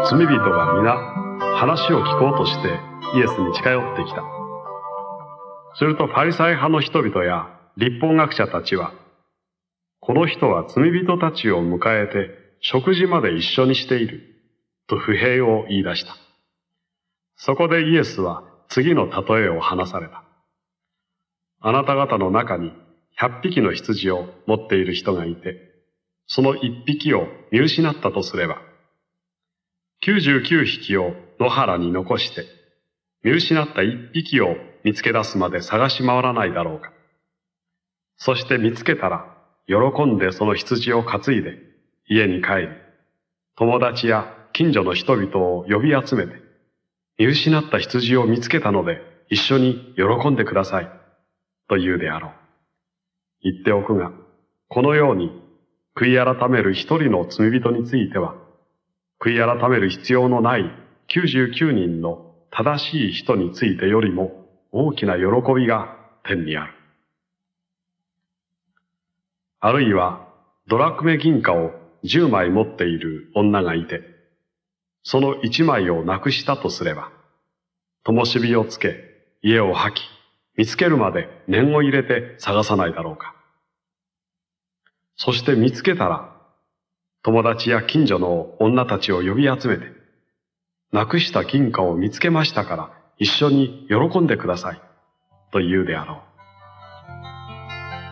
罪人が皆話を聞こうとしてイエスに近寄ってきた。するとファリサイ派の人々や律法学者たちは、この人は罪人たちを迎えて食事まで一緒にしていると不平を言い出した。そこでイエスは次の例えを話された。あなた方の中に100匹の羊を持っている人がいて、その1匹を見失ったとすれば、99匹を野原に残して、見失った1匹を見つけ出すまで探し回らないだろうか。そして見つけたら、喜んでその羊を担いで家に帰り、友達や近所の人々を呼び集めて、見失った羊を見つけたので一緒に喜んでください、と言うであろう。言っておくが、このように悔い改める一人の罪人については、悔い改める必要のない99人の正しい人についてよりも大きな喜びが天にある。あるいはドラクメ銀貨を10枚持っている女がいて、その1枚をなくしたとすれば、灯火をつけ、家を掃き、見つけるまで念を入れて探さないだろうか。そして見つけたら、友達や近所の女たちを呼び集めて、なくした金貨を見つけましたから一緒に喜んでください、と言うであろう。